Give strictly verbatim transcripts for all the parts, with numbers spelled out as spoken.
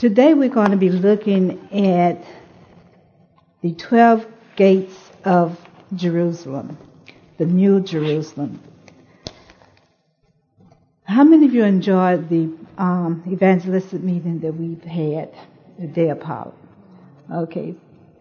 Today we're going to be looking at the twelve gates of Jerusalem, the New Jerusalem. How many of you enjoyed the um, evangelistic meeting that we've had the day of Paul? Okay.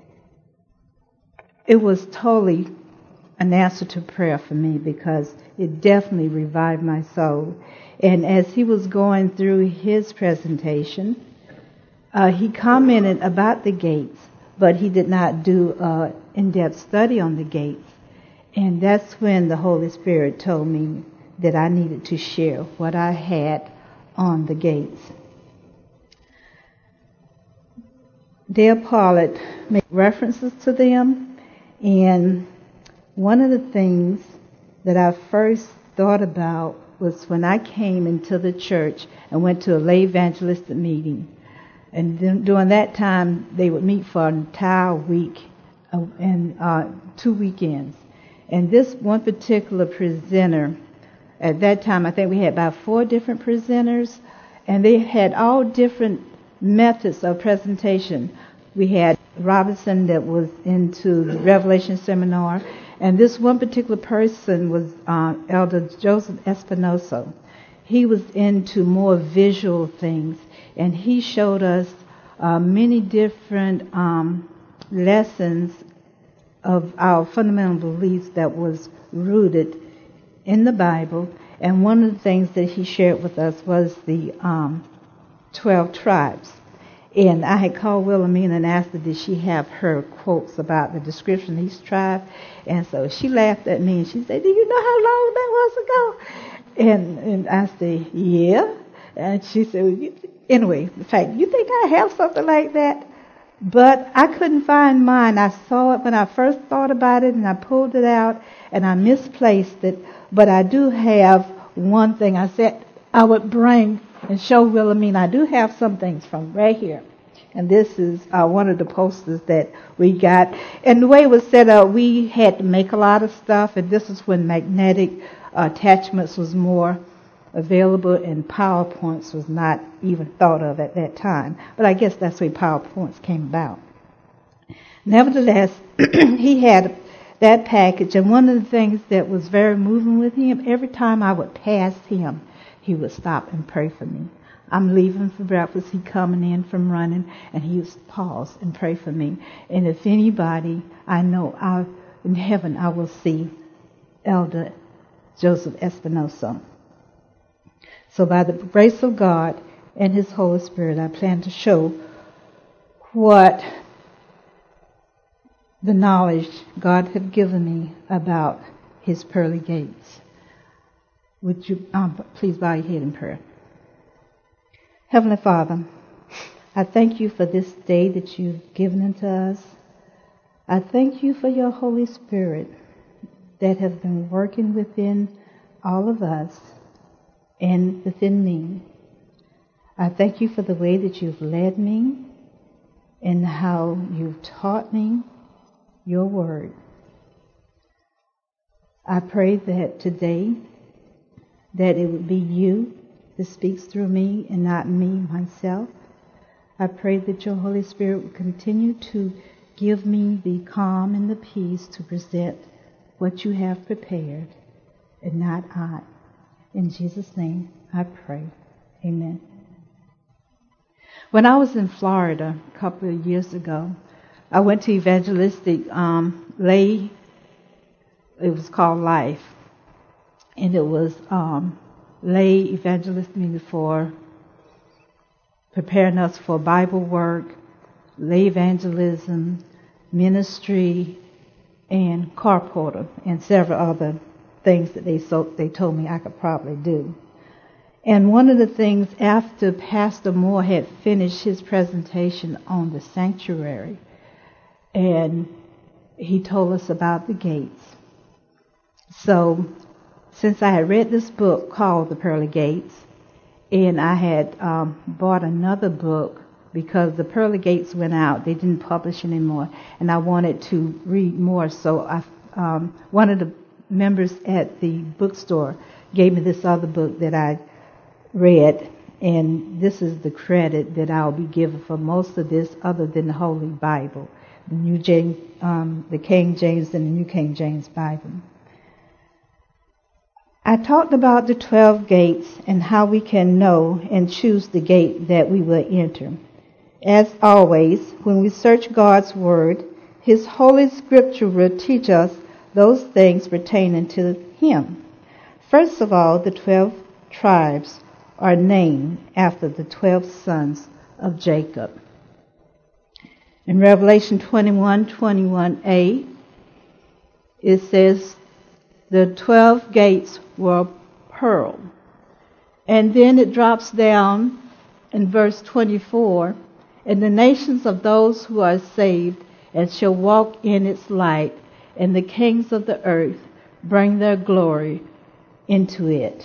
It was totally an answer to prayer for me because it definitely revived my soul. And as he was going through his presentation, uh, he commented about the gates, but he did not do an in-depth study on the gates. And that's when the Holy Spirit told me that I needed to share what I had on the gates. Dale Pollard made references to them, and one of the things that I first thought about was when I came into the church and went to a lay evangelistic meeting. And then during that time, they would meet for an entire week uh, and uh, two weekends. And this one particular presenter, at that time, I think we had about four different presenters, and they had all different methods of presentation. We had Robinson that was into the Revelation Seminar, and this one particular person was uh, Elder Joseph Espinosa. He was into more visual things, and he showed us uh, many different um, lessons of our fundamental beliefs that was rooted in the Bible. And one of the things that he shared with us was the um, twelve tribes. And I had called Wilhelmina and asked her, did she have her quotes about the description of each tribe? And so she laughed at me and she said, do you know how long that was ago? And, and I said, yeah. And she said, anyway, in fact, you think I have something like that? But I couldn't find mine. I saw it when I first thought about it, and I pulled it out, and I misplaced it. But I do have one thing. I said I would bring and show Wilhelmina. I do have some things from right here. And this is uh, one of the posters that we got. And the way it was set up, we had to make a lot of stuff, and this is when magnetic uh, attachments was more available, and PowerPoints was not even thought of at that time. But I guess that's where PowerPoints came about. Nevertheless, he had that package, and one of the things that was very moving with him, every time I would pass him, he would stop and pray for me. I'm leaving for breakfast, he coming in from running, and he would pause and pray for me. And if anybody I know I, in heaven, I will see Elder Joseph Espinosa. So by the grace of God and His Holy Spirit, I plan to show what the knowledge God had given me about His pearly gates. Would you um, please bow your head in prayer? Heavenly Father, I thank you for this day that you've given unto us. I thank you for your Holy Spirit that has been working within all of us and within me. I thank you for the way that you've led me and how you've taught me your word. I pray that today that it would be you that speaks through me and not me myself. I pray that your Holy Spirit will continue to give me the calm and the peace to present what you have prepared and not I. In Jesus' name I pray. Amen. When I was in Florida a couple of years ago, I went to evangelistic um, lay. It was called Life. And it was um, lay evangelistic meeting for preparing us for Bible work, lay evangelism, ministry, and carporter, and several other things that they so they told me I could probably do. And one of the things, after Pastor Moore had finished his presentation on the sanctuary, and he told us about the gates. So, since I had read this book called The Pearly Gates, and I had um, bought another book because the Pearly Gates went out, they didn't publish anymore, and I wanted to read more. So, I, um, one of the members at the bookstore gave me this other book that I read, And this is the credit that I'll be given for most of this, other than the Holy Bible, the New James, um, the King James and the New King James Bible. I talked about the twelve gates and how we can know and choose the gate that we will enter. As always, when we search God's Word, His Holy Scripture will teach us those things pertaining to Him. First of all, the twelve tribes are named after the twelve sons of Jacob. In Revelation twenty-one twenty-one a, it says the twelve gates were pearl. And then it drops down in verse twenty-four, and the nations of those who are saved and shall walk in its light, and the kings of the earth bring their glory into it.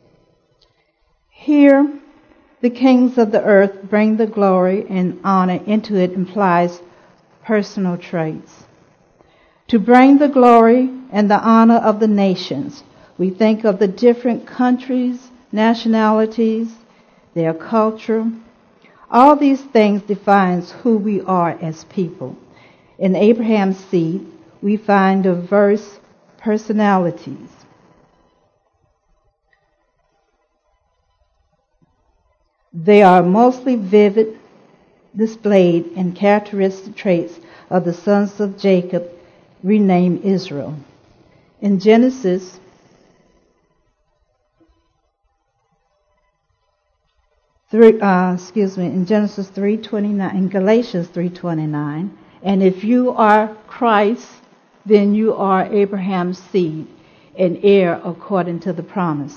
Here, the kings of the earth bring the glory and honor into it implies personal traits. To bring the glory and the honor of the nations, we think of the different countries, nationalities, their culture. All these things defines who we are as people. In Abraham's seed, we find diverse personalities. They are mostly vivid, displayed, and characteristic traits of the sons of Jacob, renamed Israel. In Genesis, three, uh, excuse me, in Genesis three twenty-nine, in Galatians three twenty-nine, and if you are Christ, then you are Abraham's seed, and heir according to the promise.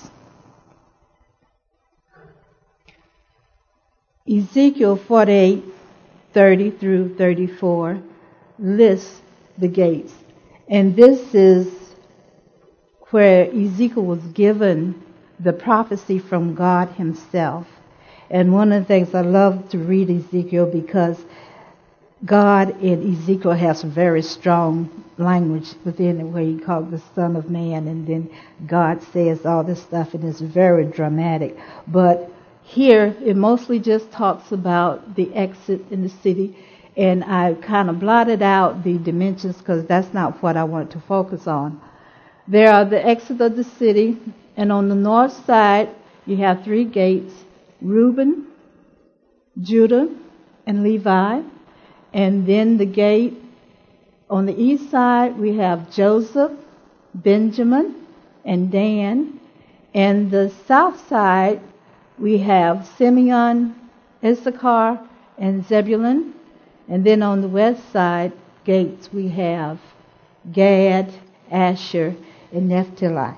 Ezekiel forty-eight thirty through thirty-four lists the gates. And this is where Ezekiel was given the prophecy from God himself. And one of the things I love to read Ezekiel because God in Ezekiel has very strong language within it where he called the Son of Man, and then God says all this stuff, and it's very dramatic. But here, it mostly just talks about the exit in the city, and I kind of blotted out the dimensions because that's not what I want to focus on. There are the exit of the city, and on the north side, you have three gates, Reuben, Judah, and Levi. And then the gate on the east side, we have Joseph, Benjamin, and Dan. And the south side, we have Simeon, Issachar, and Zebulun. And then on the west side gates, we have Gad, Asher, and Naphtali.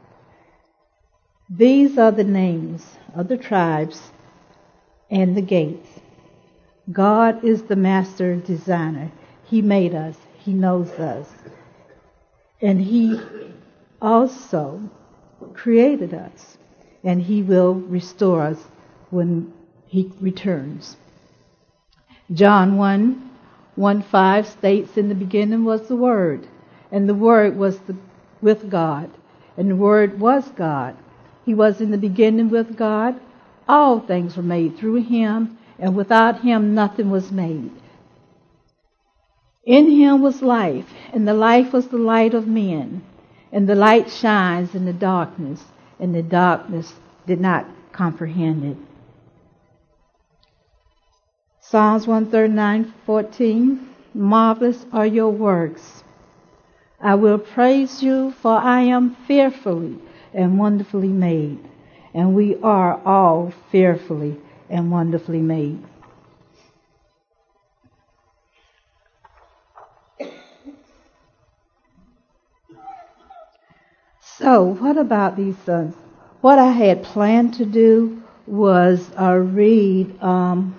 These are the names of the tribes and the gates. God is the master designer. He made us. He knows us. And He also created us. And He will restore us when He returns. John one, one five states, in the beginning was the Word, and the Word was the, with God, and the Word was God. He was in the beginning with God. All things were made through Him, and without Him nothing was made. In Him was life, and the life was the light of men. And the light shines in the darkness, and the darkness did not comprehend it. Psalms one thirty-nine fourteen, marvelous are your works. I will praise you, for I am fearfully and wonderfully made. And we are all fearfully and wonderfully made. So, what about these sons? What I had planned to do was uh, read um,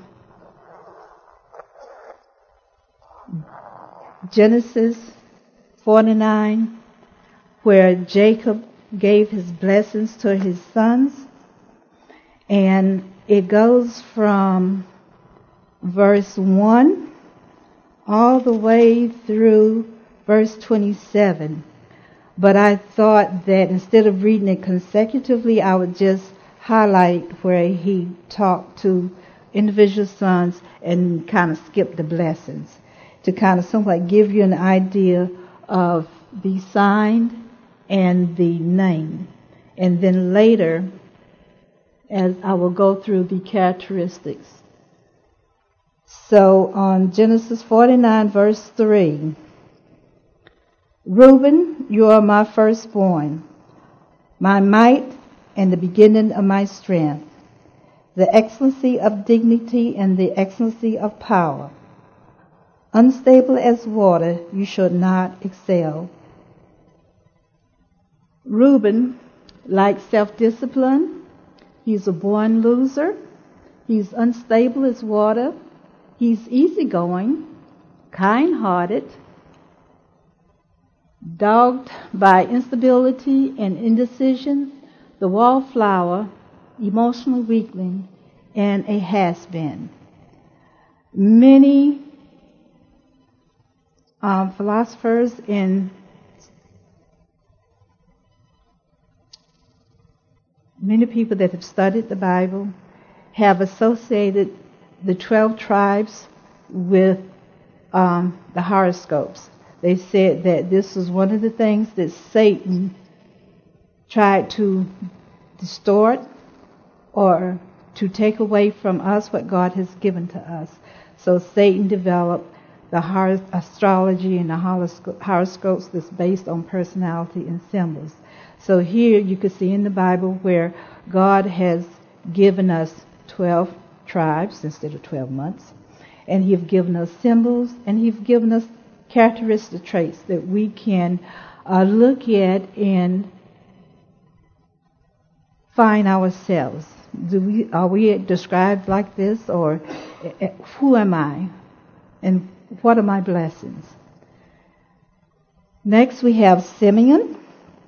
Genesis forty-nine, where Jacob gave his blessings to his sons. And it goes from verse one all the way through verse twenty-seven. But I thought that instead of reading it consecutively, I would just highlight where he talked to individual sons and kind of skipped the blessings to kind of somewhat give you an idea of the sign and the name. And then later, as I will go through the characteristics. So on Genesis forty-nine, verse three, Reuben, you are my firstborn, my might and the beginning of my strength, the excellency of dignity and the excellency of power. Unstable as water, you should not excel. Reuben lacks self-discipline. He's a born loser. He's unstable as water. He's easygoing, kind-hearted, dogged by instability and indecision, the wallflower, emotional weakling, and a has-been. Many um, philosophers and many people that have studied the Bible have associated the twelve tribes with um, the horoscopes. They said that this was one of the things that Satan tried to distort or to take away from us what God has given to us. So Satan developed the hor- astrology and the horosco- horoscopes that's based on personality and symbols. So here you can see in the Bible where God has given us twelve tribes instead of twelve months, and He's given us symbols, and He's given us characteristic traits that we can uh, look at and find ourselves. Do we are we described like this, or uh, who am I, and what are my blessings? Next we have Simeon.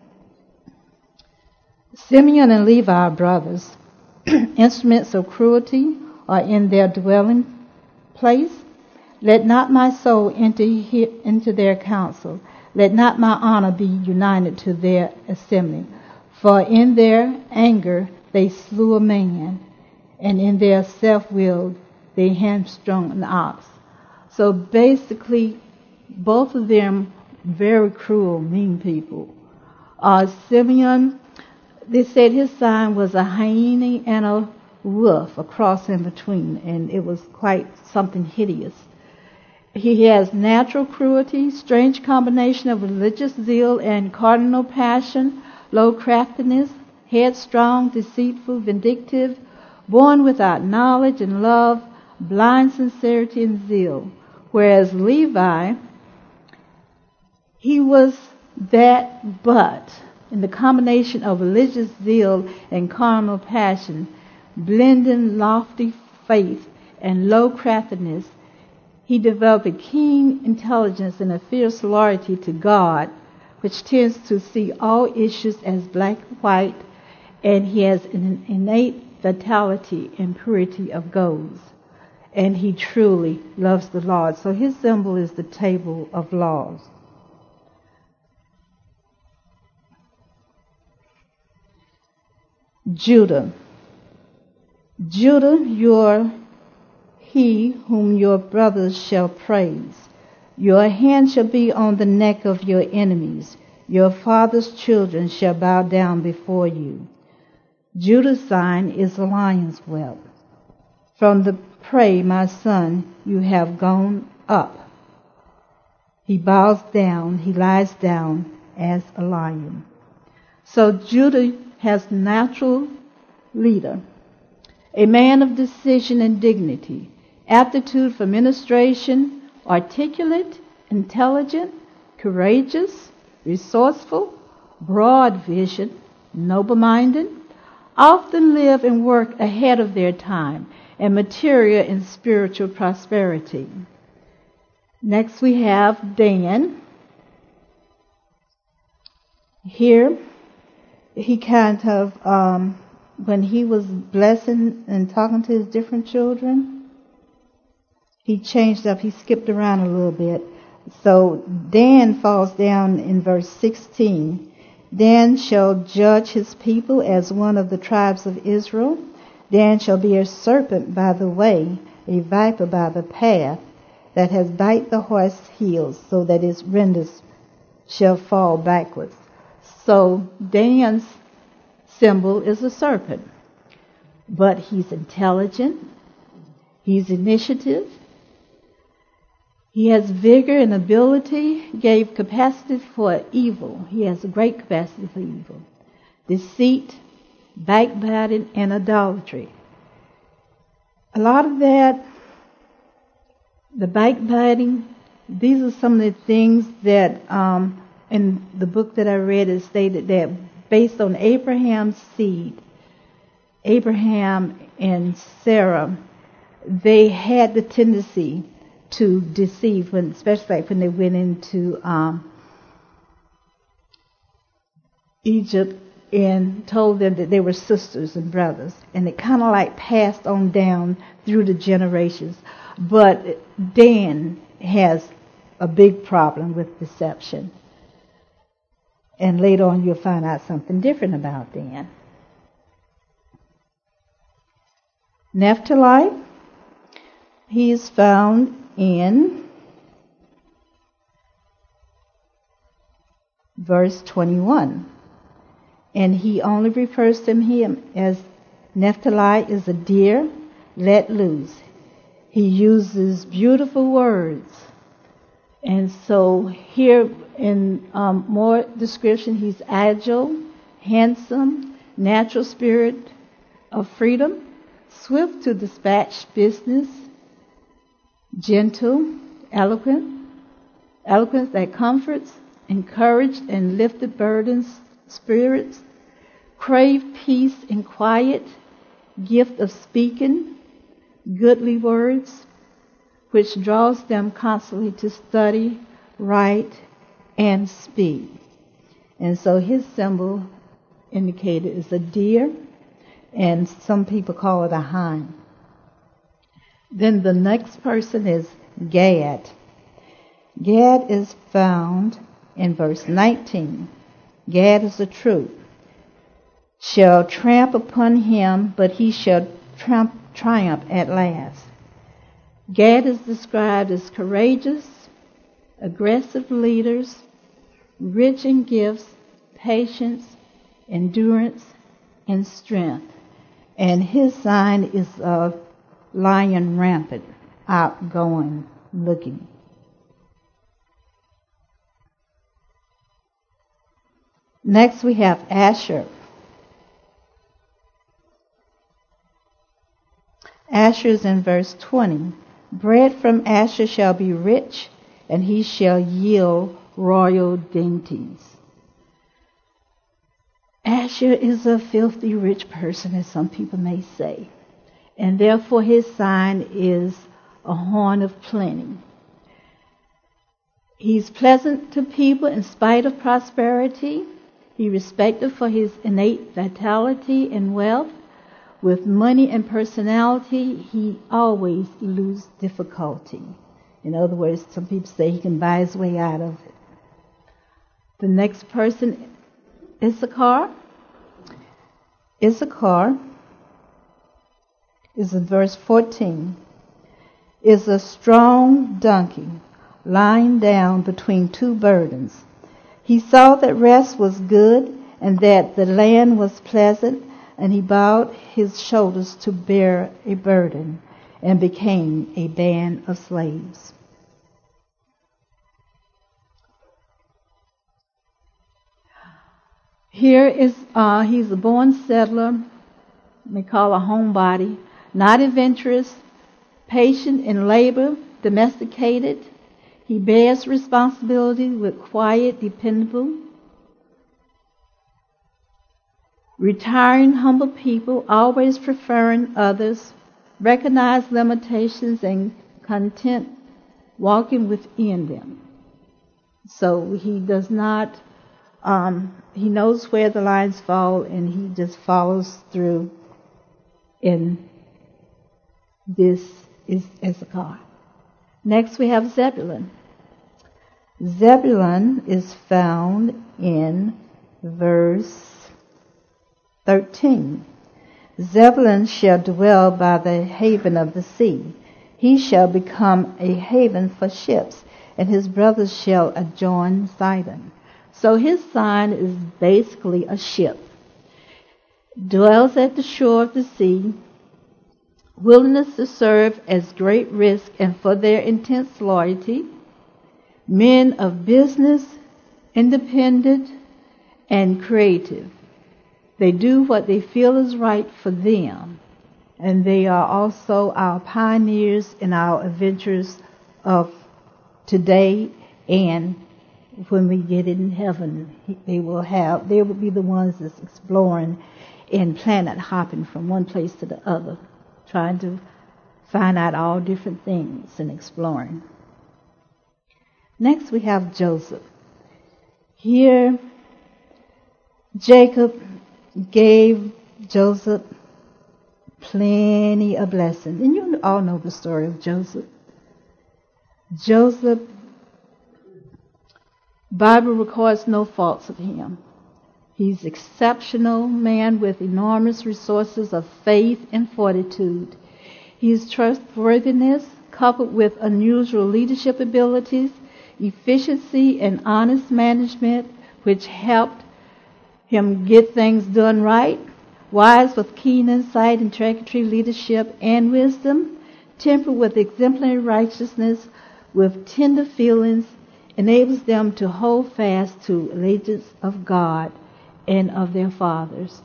Simeon and Levi are brothers. Instruments of cruelty are in their dwelling place. Let not my soul enter into their council. Let not my honor be united to their assembly. For in their anger they slew a man, and in their self-will they hamstrung an ox. So basically, both of them very cruel, mean people. Uh, Simeon, they said his sign was a hyena and a wolf, a cross in between, and it was quite something hideous. He has natural cruelty, strange combination of religious zeal and cardinal passion, low craftiness, headstrong, deceitful, vindictive, born without knowledge and love, blind sincerity and zeal. Whereas Levi, he was that but in the combination of religious zeal and carnal passion, blending lofty faith and low craftiness, he developed a keen intelligence and a fierce loyalty to God, which tends to see all issues as black and white, and he has an innate vitality and purity of goals. And he truly loves the Lord. So his symbol is the table of laws. Judah. Judah, you're he whom your brothers shall praise. Your hand shall be on the neck of your enemies. Your father's children shall bow down before you. Judah's sign is the lion's whelp. From the prey, my son, you have gone up. He bows down, he lies down as a lion. So Judah has natural leader, a man of decision and dignity, aptitude for ministration, articulate, intelligent, courageous, resourceful, broad vision, noble-minded, often live and work ahead of their time, and material and spiritual prosperity. Next we have Dan. Here, he kind of, um, when he was blessing and talking to his different children, he changed up, he skipped around a little bit. So Dan falls down in verse sixteen. Dan shall judge his people as one of the tribes of Israel. Dan shall be a serpent by the way, a viper by the path, that has bite the horse heels, so that its renders shall fall backwards. So Dan's symbol is a serpent, but he's intelligent, he's initiative, he has vigor and ability, gave capacity for evil. He has a great capacity for evil. Deceit, backbiting, and idolatry. A lot of that, the backbiting, these are some of the things that um, in the book that I read it stated that based on Abraham's seed, Abraham and Sarah, they had the tendency to deceive, when, especially like when they went into um, Egypt and told them that they were sisters and brothers. And it kind of like passed on down through the generations. But Dan has a big problem with deception. And later on you'll find out something different about Dan. Naphtali, he is found in verse twenty-one. And he only refers to him as Naphtali is a deer let loose. He uses beautiful words. And so here in um, more description, he's agile, handsome, natural spirit of freedom, swift to dispatch business, gentle, eloquent, eloquence that comforts, encouraged and lifted burdens, spirits, crave peace and quiet, gift of speaking, goodly words, which draws them constantly to study, write, and speak. And so his symbol indicated is a deer, and some people call it a hind. Then the next person is Gad. Gad is found in verse nineteen. Gad is a troop. Shall tramp upon him, but he shall tramp, triumph at last. Gad is described as courageous, aggressive leaders, rich in gifts, patience, endurance, and strength. And his sign is a lion rampant, outgoing looking. Next we have Asher. Asher is in verse twenty. Bread from Asher shall be rich, and he shall yield royal dainties. Asher is a filthy rich person, as some people may say, and therefore his sign is a horn of plenty. He's pleasant to people in spite of prosperity. He respected for his innate vitality and wealth. With money and personality, he always eludes difficulty. In other words, some people say he can buy his way out of it. The next person, Issachar. Issachar is in verse fourteen. Is a strong donkey lying down between two burdens. He saw that rest was good and that the land was pleasant, and he bowed his shoulders to bear a burden and became a band of slaves. Here is, uh, he's a born settler, we call a homebody, not adventurous, patient in labor, domesticated. He bears responsibility with quiet, dependable, retiring, humble people, always preferring others, recognize limitations and content walking within them. So he does not, um, he knows where the lines fall and he just follows through. And this is Issachar. Next we have Zebulun. Zebulun is found in verse thirteen. Zebulun shall dwell by the haven of the sea. He shall become a haven for ships, and his brothers shall adjoin Sidon. So his sign is basically a ship. Dwells at the shore of the sea, willingness to serve as great risk and for their intense loyalty, men of business, independent, and creative. They do what they feel is right for them, and they are also our pioneers in our adventures of today, and when we get in heaven, they will have, they will be the ones that's exploring and planet hopping from one place to the other, trying to find out all different things and exploring. Next we have Joseph. Here, Jacob gave Joseph plenty of blessings. And you all know the story of Joseph. Joseph, Bible records no faults of him. He's an exceptional man with enormous resources of faith and fortitude. His trustworthiness, coupled with unusual leadership abilities, efficiency, and honest management, which helped him get things done right, wise with keen insight, integrity, leadership, and wisdom, tempered with exemplary righteousness, with tender feelings, enables them to hold fast to allegiance of God and of their fathers.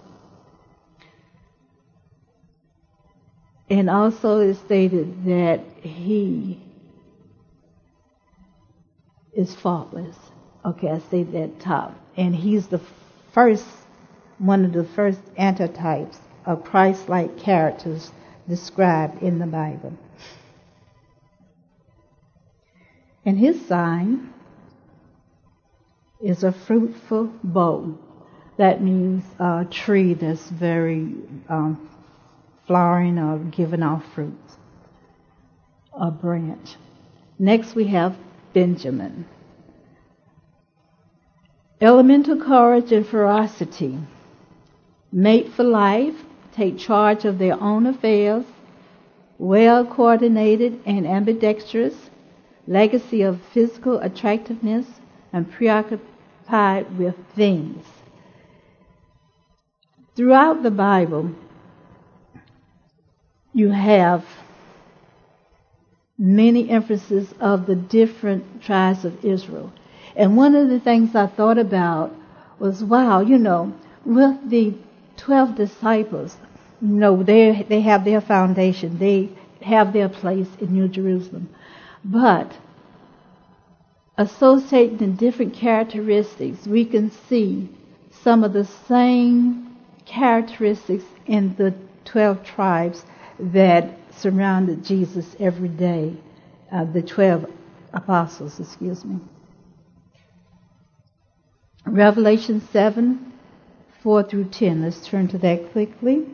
And also it stated that he is faultless. Okay, I say that top. And he's the first, one of the first antitypes of Christ-like characters described in the Bible. And his sign is a fruitful bow. That means a tree that's very um, flowering or giving off fruits. A branch. Next we have Benjamin. Elemental courage and ferocity. Mate for life. Take charge of their own affairs. Well coordinated and ambidextrous. Legacy of physical attractiveness and preoccupied with things. Throughout the Bible, you have many emphases of the different tribes of Israel. And one of the things I thought about was, wow, you know, with the twelve disciples, you know, they they have their foundation. They have their place in New Jerusalem. But associating the different characteristics, we can see some of the same characteristics in the twelve tribes that surrounded Jesus every day, uh, the twelve apostles, excuse me. Revelation seven, four through ten. Let's turn to that quickly.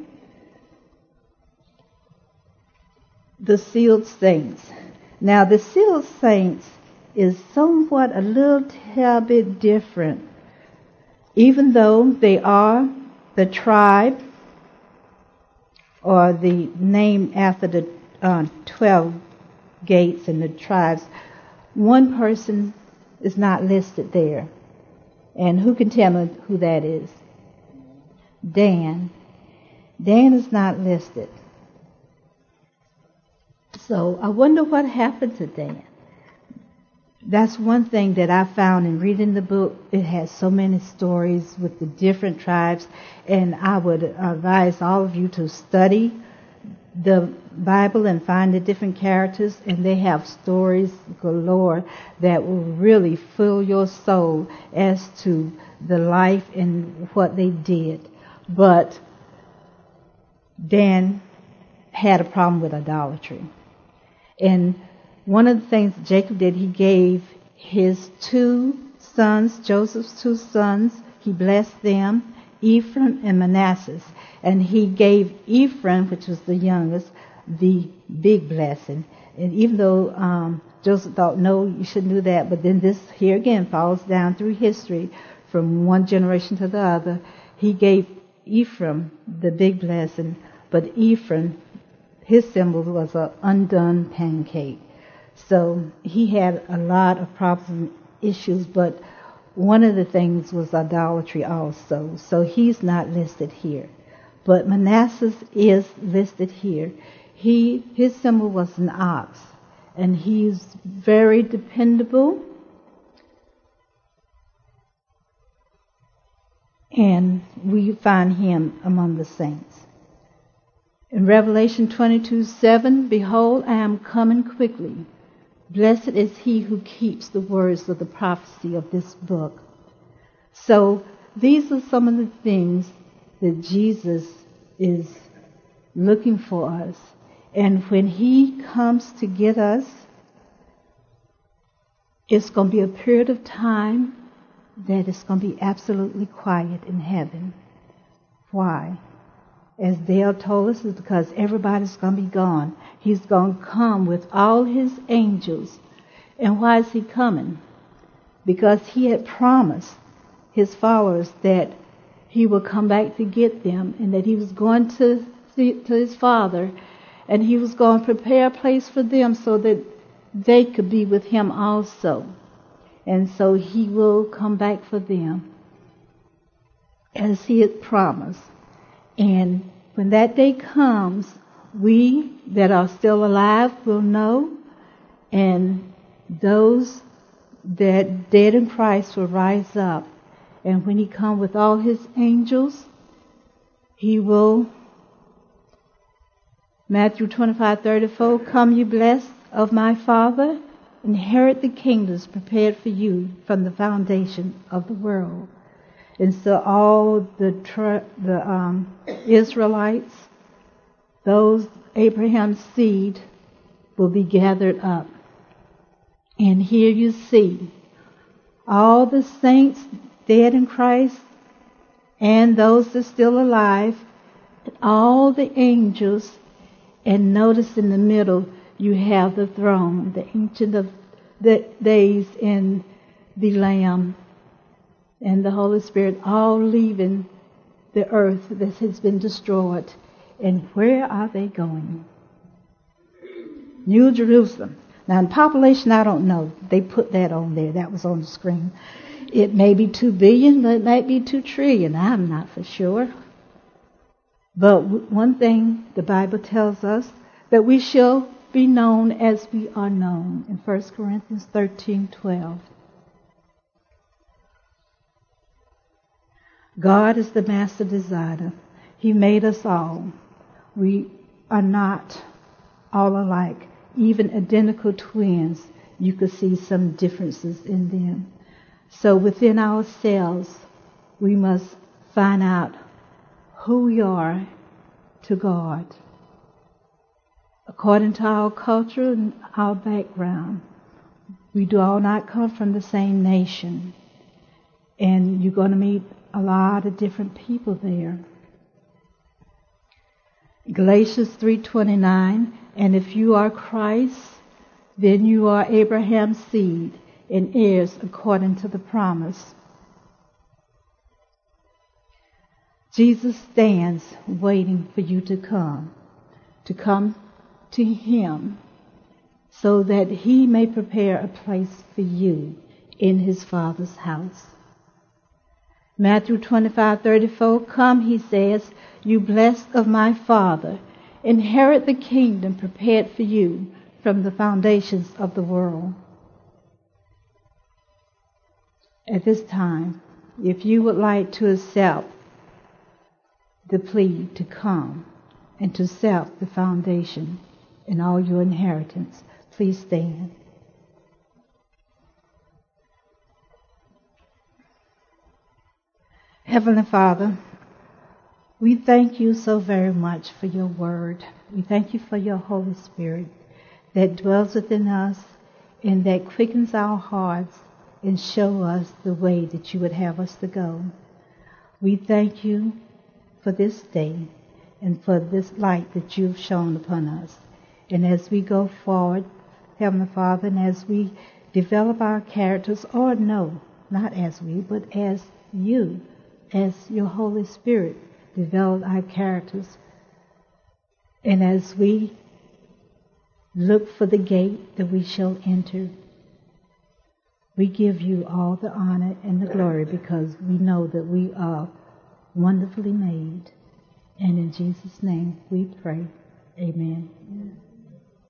The sealed saints. Now, the sealed saints is somewhat a little bit different, even though they are the tribe, or the name after the uh, twelve gates and the tribes. One person is not listed there. And who can tell me who that is? Dan. Dan is not listed. So I wonder what happened to Dan. That's one thing that I found in reading the book. It has so many stories with the different tribes, and I would advise all of you to study the Bible and find the different characters, and they have stories galore that will really fill your soul as to the life and what they did. But Dan had a problem with idolatry. And one of the things Jacob did, he gave his two sons, Joseph's two sons, he blessed them, Ephraim and Manasseh. And he gave Ephraim, which was the youngest, the big blessing. And even though um, Joseph thought, no, you shouldn't do that, but then this here again falls down through history from one generation to the other. He gave Ephraim the big blessing, but Ephraim, his symbol was an undone pancake. So he had a lot of problems and issues, but one of the things was idolatry also. So he's not listed here. But Manasseh is listed here. He, his symbol was an ox, and he's very dependable. And we find him among the saints. In Revelation twenty-two seven, behold, I am coming quickly. Blessed is he who keeps the words of the prophecy of this book. So these are some of the things that Jesus is looking for us. And when he comes to get us, it's going to be a period of time that it's going to be absolutely quiet in heaven. Why? As Dale told us, it's because everybody's going to be gone. He's going to come with all his angels. And why is he coming? Because he had promised his followers that he would come back to get them, and that he was going to, to his Father, and he was going to prepare a place for them so that they could be with him also. And so he will come back for them as he had promised. And when that day comes, we that are still alive will know, and those that dead in Christ will rise up. And when he comes with all his angels, he will, Matthew twenty-five thirty-four, come you blessed of my Father, inherit the kingdoms prepared for you from the foundation of the world. And so all the the um, Israelites, those Abraham's seed, will be gathered up. And here you see all the saints dead in Christ and those that are still alive, and all the angels. And notice in the middle you have the throne, the Ancient of the Days, and the Lamb and the Holy Spirit, all leaving the earth that has been destroyed. And where are they going? New Jerusalem. Now in population, I don't know. They put that on there. That was on the screen. It may be two billion, but it might be two trillion. I'm not for sure. But one thing the Bible tells us, that we shall be known as we are known, in First Corinthians thirteen twelve. God is the master designer. He made us all. We are not all alike. Even identical twins, you could see some differences in them. So within ourselves, we must find out who we are to God, according to our culture and our background. We do all not come from the same nation, and you're going to meet a lot of different people there. Galatians three twenty-nine, and if you are Christ, then you are Abraham's seed and heirs according to the promise. Jesus stands waiting for you to come, to come to him, so that he may prepare a place for you in his Father's house. Matthew twenty-five thirty-four, come, he says, you blessed of my Father, inherit the kingdom prepared for you from the foundations of the world. At this time, if you would like to accept the plea to come and to accept the foundation and all your inheritance, please stand. Heavenly Father, we thank you so very much for your word. We thank you for your Holy Spirit that dwells within us and that quickens our hearts and show us the way that you would have us to go. We thank you for this day and for this light that you've shown upon us. And as we go forward, Heavenly Father, and as we develop our characters, or no, not as we, but as you, as your Holy Spirit, develop our characters. And as we look for the gate that we shall enter, we give you all the honor and the glory because we know that we are wonderfully made. And in Jesus' name we pray. Amen.